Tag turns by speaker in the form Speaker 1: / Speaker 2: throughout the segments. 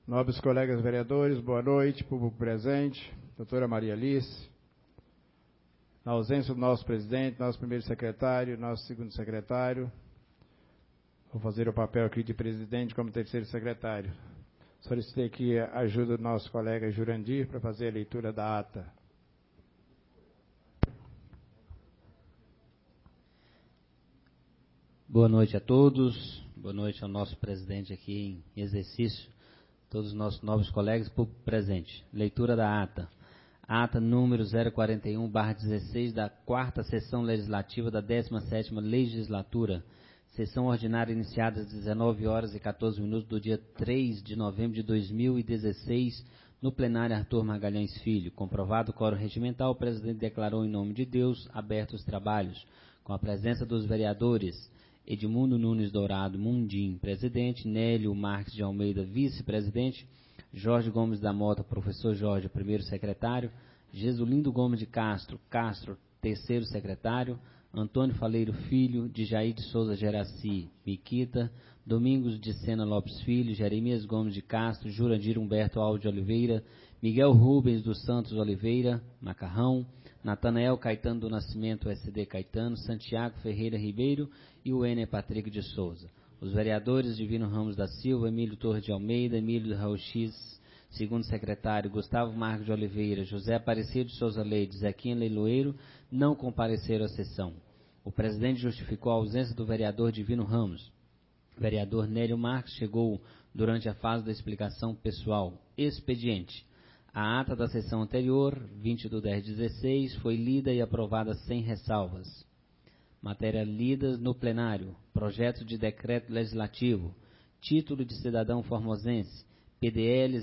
Speaker 1: Nobres colegas vereadores, boa noite, público presente, doutora Maria Alice. Na ausência do nosso presidente, nosso primeiro secretário, nosso segundo secretário, vou fazer o papel aqui de presidente como terceiro secretário. Solicitei aqui a ajuda do nosso colega Jurandir para fazer a leitura da ata.
Speaker 2: Boa noite a todos, boa noite ao nosso presidente aqui em exercício, todos os nossos novos colegas, público presente. Leitura da ata. Ata número 041/16 da 4ª Sessão Legislativa da 17ª Legislatura. Sessão ordinária iniciada às 19h14 do dia 3 de novembro de 2016, no plenário Arthur Magalhães Filho. Comprovado o quórum regimental, o presidente declarou em nome de Deus abertos os trabalhos, com a presença dos vereadores Edmundo Nunes Dourado Mundim, presidente, Nélio Marques de Almeida, vice-presidente, Jorge Gomes da Mota, professor Jorge, primeiro secretário, Jesulindo Gomes de Castro, terceiro secretário, Antônio Faleiro Filho, de Jair de Souza Geraci, Miquita, Domingos de Sena Lopes Filho, Jeremias Gomes de Castro, Jurandir Humberto Alves de Oliveira, Miguel Rubens dos Santos Oliveira, Macarrão, Natanael Caetano do Nascimento, SD Caetano, Santiago Ferreira Ribeiro e o Ener Patrick de Souza. Os vereadores Divino Ramos da Silva, Emílio Torres de Almeida, Emílio Raul X, segundo secretário, Gustavo Marcos de Oliveira, José Aparecido de Souza Leite, Zequinha Leiloeiro, não compareceram à sessão. O presidente justificou a ausência do vereador Divino Ramos. O vereador Nélio Marques chegou durante a fase da explicação pessoal. Expediente. A ata da sessão anterior, 20/10/16, foi lida e aprovada sem ressalvas. Matéria lidas no plenário. Projeto de decreto legislativo. Título de cidadão formosense. PDL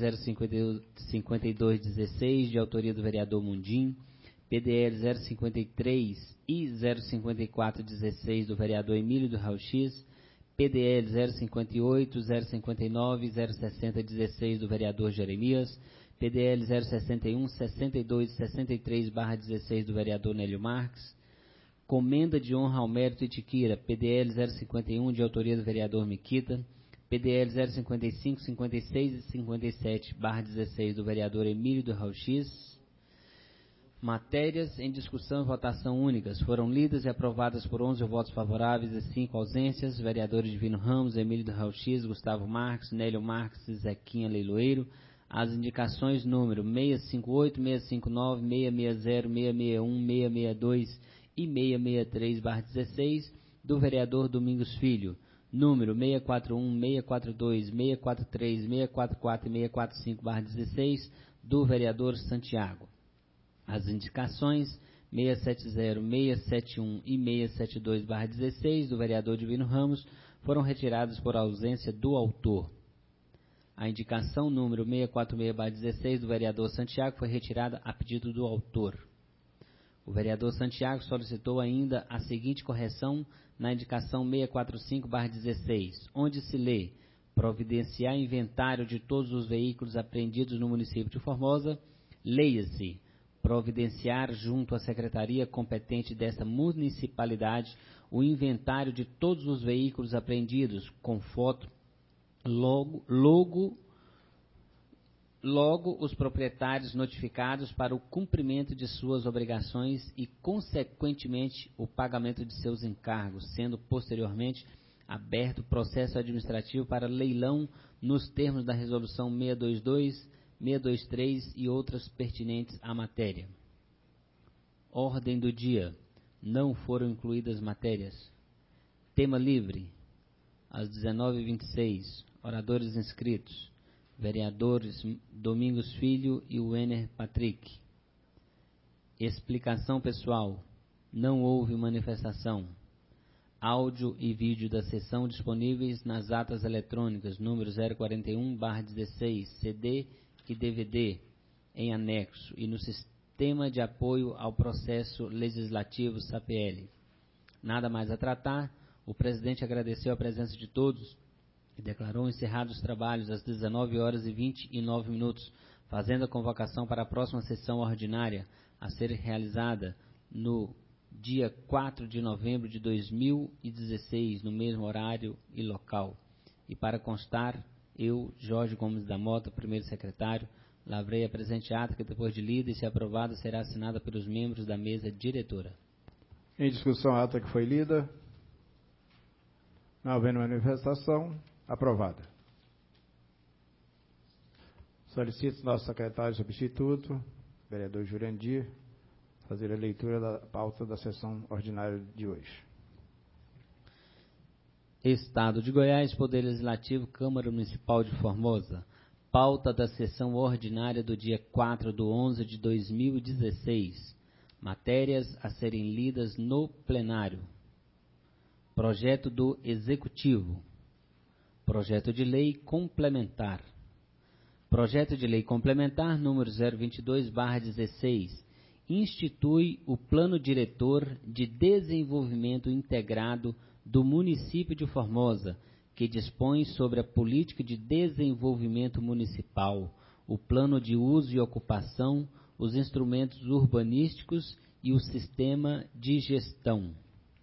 Speaker 2: 05216, de autoria do vereador Mundim. PDL 053 e 05416, do vereador Emílio do Raul X. PDL 058, 059 e 06016, do vereador Jeremias. PDL 061, 62 e 63/16, do vereador Nélio Marques. Comenda de honra ao mérito Itiquira, PDL 051, de autoria do vereador Miquita. PDL 055, 56 e 57/16, do vereador Emílio do Raul X. Matérias em discussão e votação únicas foram lidas e aprovadas por 11 votos favoráveis e 5 ausências. Vereadores Divino Ramos, Emílio do Raul X, Gustavo Marques, Nélio Marques e Zequinha Leiloeiro. As indicações número 658, 659, 660, 661, 662 e 663/16, do vereador Domingos Filho. Número 641, 642, 643, 644 e 645/16, do vereador Santiago. As indicações 670, 671 e 672/16, do vereador Divino Ramos, foram retiradas por ausência do autor. A indicação número 646/16, do vereador Santiago, foi retirada a pedido do autor. O vereador Santiago solicitou ainda a seguinte correção na indicação 645/16, onde se lê: providenciar inventário de todos os veículos apreendidos no município de Formosa, leia-se: providenciar junto à secretaria competente desta municipalidade o inventário de todos os veículos apreendidos, com foto, logo os proprietários notificados para o cumprimento de suas obrigações e, consequentemente, o pagamento de seus encargos, sendo posteriormente aberto processo administrativo para leilão nos termos da Resolução 622, 623 e outras pertinentes à matéria. Ordem do dia. Não foram incluídas matérias. Tema livre. Às 19h26. Oradores inscritos. Vereadores Domingos Filho e o Ener Patrick. Explicação pessoal. Não houve manifestação. Áudio e vídeo da sessão disponíveis nas atas eletrônicas número 041/16, CD e DVD, em anexo, e no Sistema de Apoio ao Processo Legislativo, SAPL. Nada mais a tratar. O presidente agradeceu a presença de todos e declarou encerrados os trabalhos às 19h29, fazendo a convocação para a próxima sessão ordinária a ser realizada no dia 4 de novembro de 2016, no mesmo horário e local. E para constar, Eu, Jorge Gomes da Mota, primeiro secretário, lavrei a presente ata que, depois de lida e se aprovada, será assinada pelos membros da mesa diretora.
Speaker 1: Em discussão, a ata que foi lida. Não havendo manifestação, aprovada. Solicito nosso secretário substituto, vereador Jurandir, fazer a leitura da pauta da sessão ordinária de hoje.
Speaker 2: Estado de Goiás, Poder Legislativo, Câmara Municipal de Formosa. Pauta da sessão ordinária do dia 4/11/2016. Matérias a serem lidas no plenário. Projeto do Executivo. Projeto de Lei Complementar. Projeto de Lei Complementar número 022/16. Institui o Plano Diretor de Desenvolvimento Integrado do município de Formosa, que dispõe sobre a política de desenvolvimento municipal, o plano de uso e ocupação, os instrumentos urbanísticos e o sistema de gestão.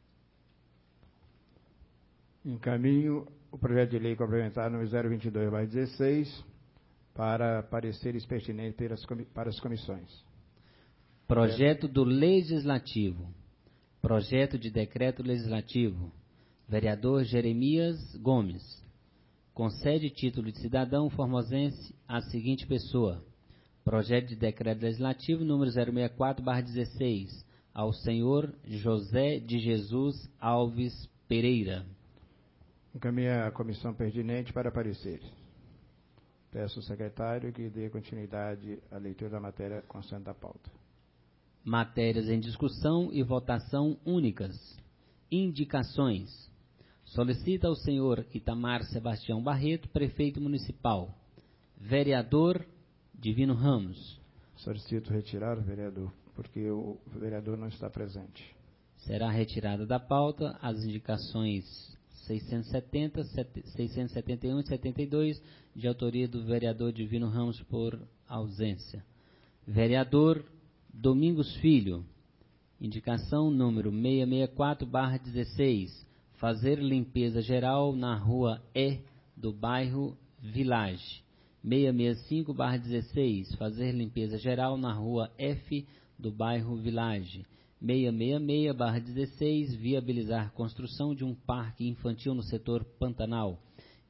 Speaker 1: Encaminho o projeto de lei complementar número 022/16 para pareceres pertinentes para as comissões.
Speaker 2: Projeto do Legislativo. Projeto de Decreto Legislativo. Vereador Jeremias Gomes. Concede título de cidadão formosense à seguinte pessoa. Projeto de Decreto Legislativo número 064/16 ao senhor José de Jesus Alves Pereira.
Speaker 1: Encaminha a comissão pertinente para pareceres. Peço ao secretário que dê continuidade à leitura da matéria constante da pauta.
Speaker 2: Matérias em discussão e votação únicas. Indicações. Solicita ao senhor Itamar Sebastião Barreto, prefeito municipal. Vereador Divino Ramos.
Speaker 1: Solicito retirar o vereador, porque o vereador não está presente.
Speaker 2: Será retirada da pauta as indicações 670, 671 e 72, de autoria do vereador Divino Ramos por ausência. Vereador Domingos Filho. Indicação número 664/16. Fazer limpeza geral na rua E do bairro Village. 665/16. Fazer limpeza geral na rua F do bairro Village. 666/16. Viabilizar construção de um parque infantil no setor Pantanal.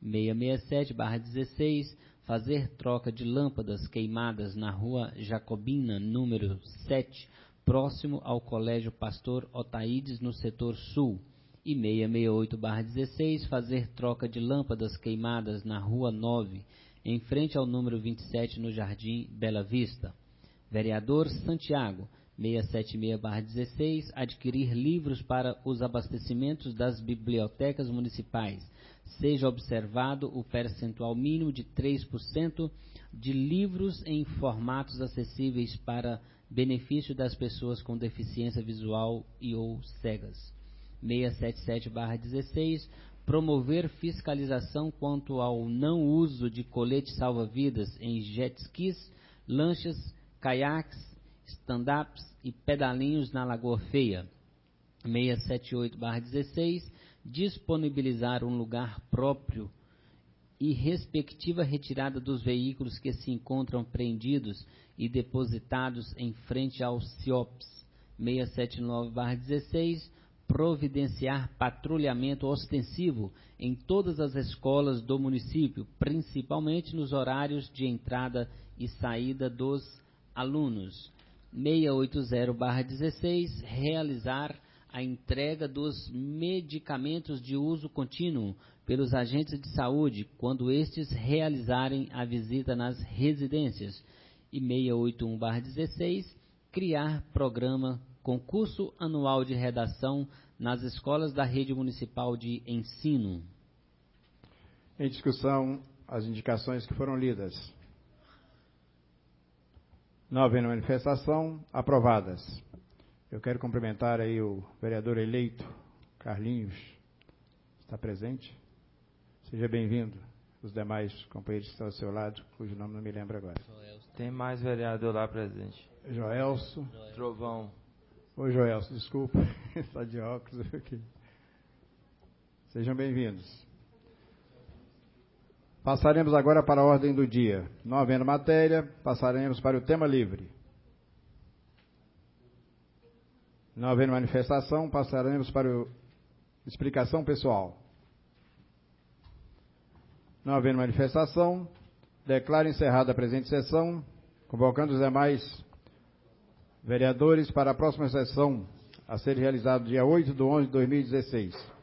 Speaker 2: 667/16. Fazer troca de lâmpadas queimadas na rua Jacobina, número 7, próximo ao Colégio Pastor Otaídes, no setor sul. E 668/16, fazer troca de lâmpadas queimadas na Rua 9, em frente ao número 27, no Jardim Bela Vista. Vereador Santiago, 676/16, adquirir livros para os abastecimentos das bibliotecas municipais. Seja observado o percentual mínimo de 3% de livros em formatos acessíveis para benefício das pessoas com deficiência visual e ou cegas. 677/16, promover fiscalização quanto ao não uso de colete salva-vidas em jet skis, lanchas, caiaques, stand-ups e pedalinhos na Lagoa Feia. 678/16, disponibilizar um lugar próprio e respectiva retirada dos veículos que se encontram preendidos e depositados em frente aos CIOPs. 679/16, providenciar patrulhamento ostensivo em todas as escolas do município, principalmente nos horários de entrada e saída dos alunos. 680/16, realizar a entrega dos medicamentos de uso contínuo pelos agentes de saúde, quando estes realizarem a visita nas residências. E 681/16, criar programa concurso anual de redação nas escolas da rede municipal de ensino.
Speaker 1: Em discussão, as indicações que foram lidas. Não havendo manifestação, aprovadas. Eu quero cumprimentar aí o vereador eleito, Carlinhos, está presente. Seja bem-vindo. Os demais companheiros que estão ao seu lado, cujo nome não me lembro agora.
Speaker 3: Tem mais vereador lá presente.
Speaker 1: Joelso.
Speaker 3: Trovão.
Speaker 1: Oi, Joelso, desculpa, está de óculos aqui. Sejam bem-vindos. Passaremos agora para a ordem do dia. Não havendo matéria, passaremos para o tema livre. Não havendo manifestação, passaremos para a explicação pessoal. Não havendo manifestação, declaro encerrada a presente sessão, convocando os demais vereadores para a próxima sessão, a ser realizada dia 8/11/2016.